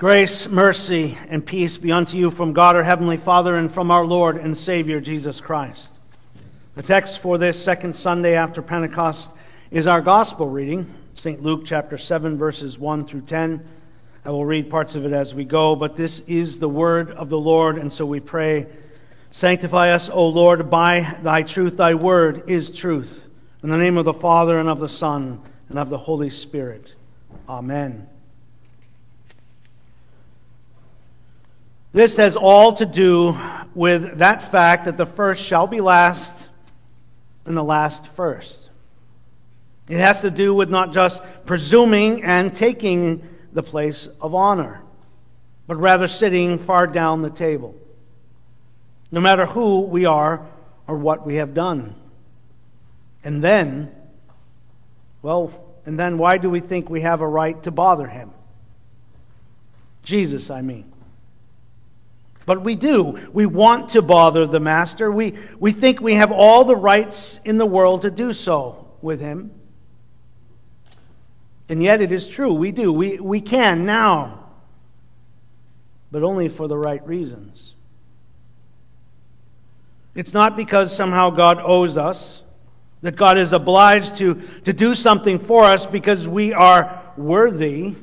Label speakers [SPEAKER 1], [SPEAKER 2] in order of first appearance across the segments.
[SPEAKER 1] Grace, mercy, and peace be unto you from God our Heavenly Father and from our Lord and Savior Jesus Christ. The text for this second Sunday after Pentecost is our gospel reading, St. Luke chapter 7, verses 1 through 10. I will read parts of it as we go, but this is the word of the Lord, and so we pray, sanctify us, O Lord, by thy truth. Thy word is truth. In the name of the Father, and of the Son, and of the Holy Spirit. Amen. This has all to do with that fact that the first shall be last and the last first. It has to do with not just presuming and taking the place of honor, but rather sitting far down the table, no matter who we are or what we have done. And then why do we think we have a right to bother him? Jesus, I mean. But we do. We want to bother the Master. We think we have all the rights in the world to do so with him. And yet it is true. We do. We can now. But only for the right reasons. It's not because somehow God owes us, that God is obliged to do something for us because we are worthy.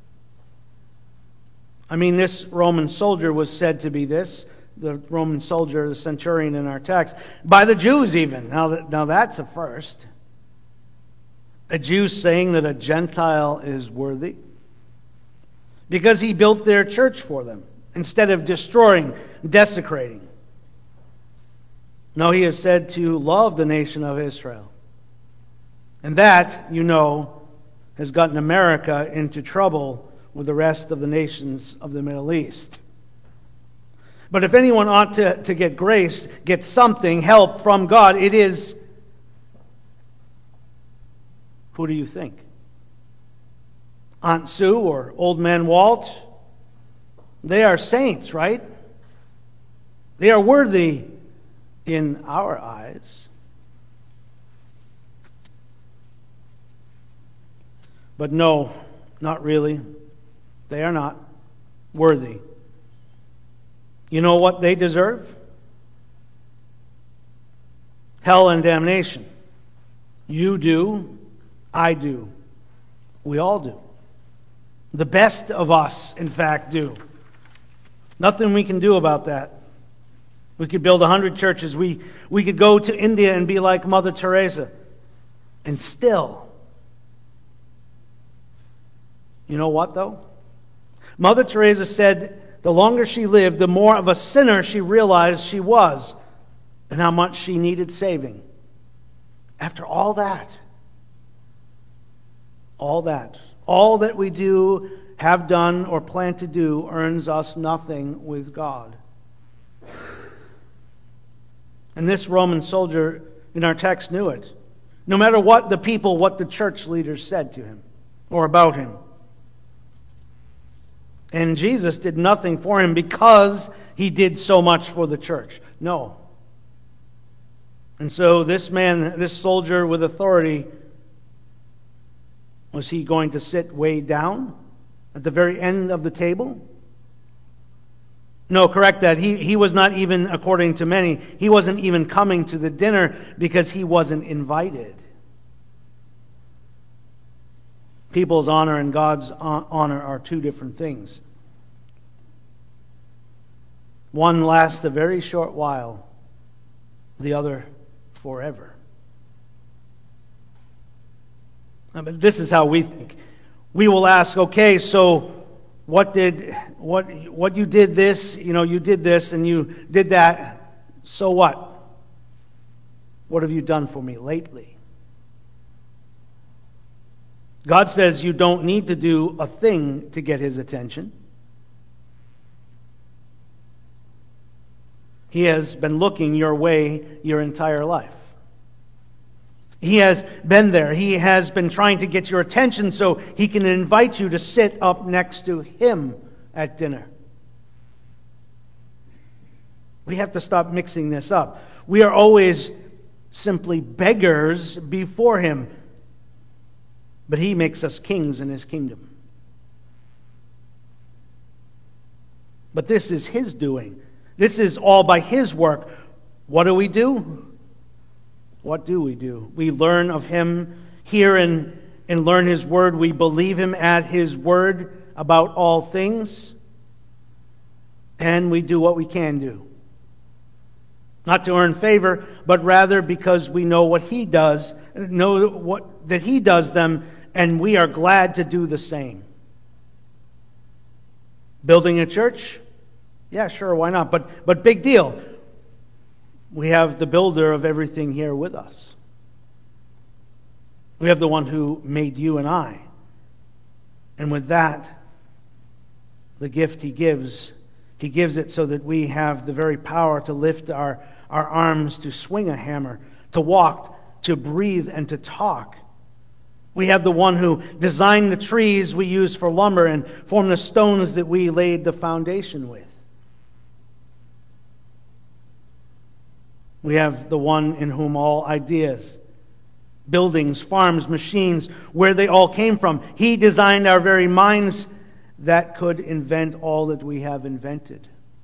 [SPEAKER 1] I mean, this Roman soldier was said to be this, the Roman soldier, the centurion in our text, by the Jews even. Now that's a first. A Jew saying that a Gentile is worthy because he built their church for them instead of destroying, desecrating. No, he is said to love the nation of Israel. And that, you know, has gotten America into trouble with the rest of the nations of the Middle East. But if anyone ought to get grace, get something, help from God, it is, who do you think? Aunt Sue or Old Man Walt? They are saints, right? They are worthy in our eyes. But no, not really. They are not worthy. You know what they deserve? Hell and damnation. You do. I do. We all do. The best of us, in fact, do. Nothing we can do about that. We could build 100 churches. We could go to India and be like Mother Teresa. And still. You know what, though? Mother Teresa said the longer she lived, the more of a sinner she realized she was and how much she needed saving. After all that, all that we do, have done, or plan to do earns us nothing with God. And this Roman soldier in our text knew it. No matter what the church leaders said to him or about him. And Jesus did nothing for him because he did so much for the church. No. And so this man, this soldier with authority, was he going to sit way down at the very end of the table? No, correct that. He was not even, according to many, he wasn't even coming to the dinner because he wasn't invited. People's honor and God's honor are two different things. One lasts a very short while, the other forever. But this is how we think. We will ask, okay, so what you did this, you did this and you did that, so what? What have you done for me lately? God says you don't need to do a thing to get his attention. He has been looking your way your entire life. He has been there. He has been trying to get your attention so he can invite you to sit up next to him at dinner. We have to stop mixing this up. We are always simply beggars before him. But he makes us kings in his kingdom. But this is His doing. This is all by His work. What do? What do? We learn of Him, hear and learn His word. We believe Him at His word about all things. And we do what we can do. Not to earn favor, but rather because we know what He does, that He does them, and we are glad to do the same. Building a church? Yeah, sure, why not? But big deal. We have the builder of everything here with us. We have the one who made you and I. And with that, the gift He gives it so that we have the very power to lift our arms, to swing a hammer, to walk, to breathe, and to talk. We have the one who designed the trees we use for lumber and formed the stones that we laid the foundation with. We have the one in whom all ideas, buildings, farms, machines, where they all came from. He designed our very minds that could invent all that we have invented.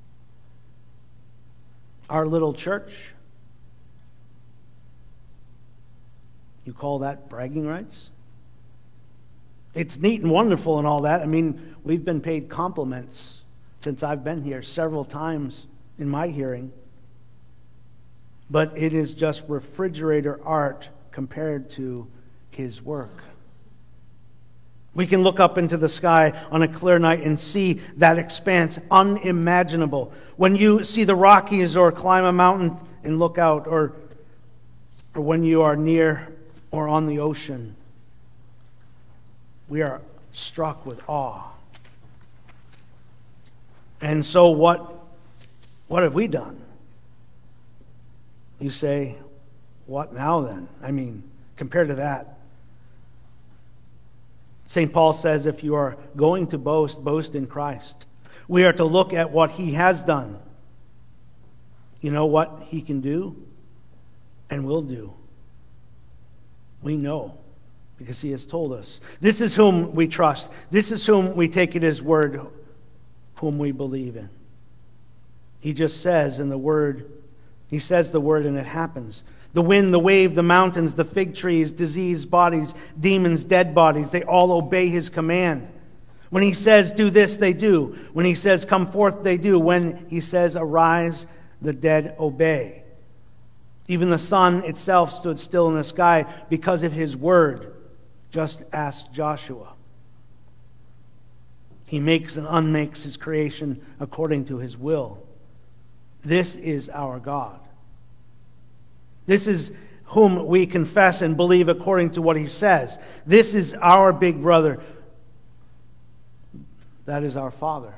[SPEAKER 1] Our little church, you call that bragging rights? It's neat and wonderful and all that. I mean, we've been paid compliments since I've been here several times in my hearing. But it is just refrigerator art compared to His work. We can look up into the sky on a clear night and see that expanse unimaginable. When you see the Rockies or climb a mountain and look out, or when you are near or on the ocean, we are struck with awe. And so what have we done? You say, what now then? I mean, compared to that, St. Paul says, if you are going to boast, boast in Christ. We are to look at what He has done. You know what He can do and will do. We know because He has told us. This is whom we trust. This is whom we take at His word, whom we believe in. He just says in the word, He says the word and it happens. The wind, the wave, the mountains, the fig trees, diseased bodies, demons, dead bodies, they all obey His command. When He says, do this, they do. When He says, come forth, they do. When He says, arise, the dead obey. Even the sun itself stood still in the sky because of His word. Just ask Joshua. He makes and unmakes His creation according to His will. This is our God. This is whom we confess and believe according to what He says. This is our big brother. That is our Father.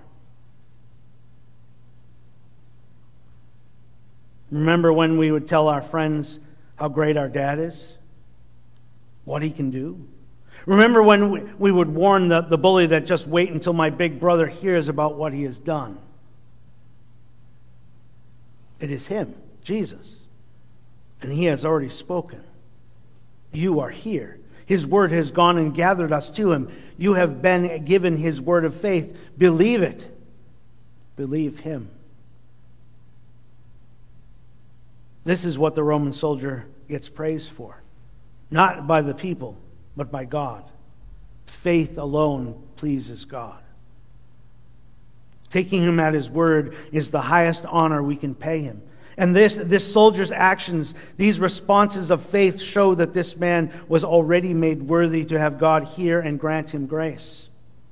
[SPEAKER 1] Remember when we would tell our friends how great our dad is? What he can do? Remember when we would warn the bully that just wait until my big brother hears about what he has done? It is Him, Jesus. And He has already spoken. You are here. His word has gone and gathered us to Him. You have been given His word of faith. Believe it. Believe Him. This is what the Roman soldier gets praised for. Not by the people, but by God. Faith alone pleases God. Taking Him at His word is the highest honor we can pay Him. And this soldier's actions, these responses of faith, show that this man was already made worthy to have God hear and grant him grace.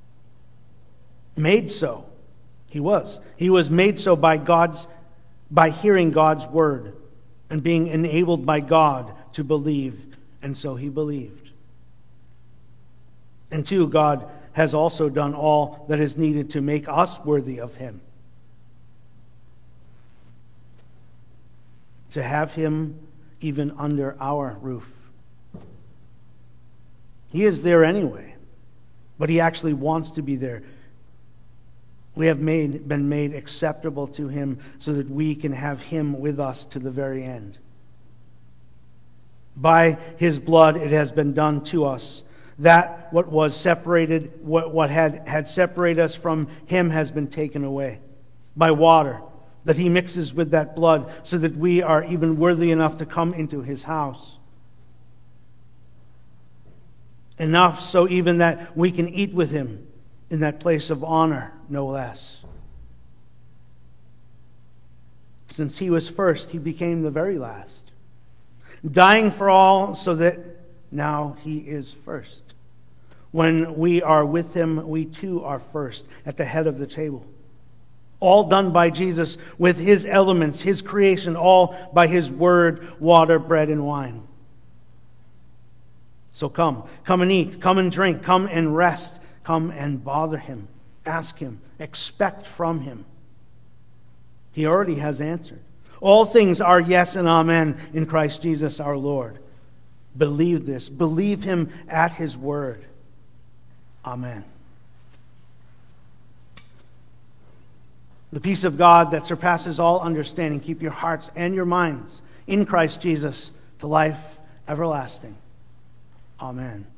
[SPEAKER 1] Made so. He was. He was made so by hearing God's word and being enabled by God to believe. And so he believed. And two, God has also done all that is needed to make us worthy of Him. To have Him even under our roof. He is there anyway, but He actually wants to be there. We have been made acceptable to Him so that we can have Him with us to the very end. By His blood it has been done to us. That what was separated, what had separated us from Him has been taken away. by water that he mixes with that blood so that we are even worthy enough to come into his house. Enough so even that we can eat with him in that place of honor, no less. Since he was first, he became the very last, dying for all so that now he is first. When we are with him, we too are first at the head of the table. All done by Jesus with his elements, his creation, all by his word, water, bread, and wine. So come and eat, come and drink, come and rest, come and bother him, ask him, expect from him. He already has answered. All things are yes and amen in Christ Jesus our Lord. Believe this. Believe him at his word. Amen. The peace of God that surpasses all understanding, keep your hearts and your minds in Christ Jesus to life everlasting. Amen.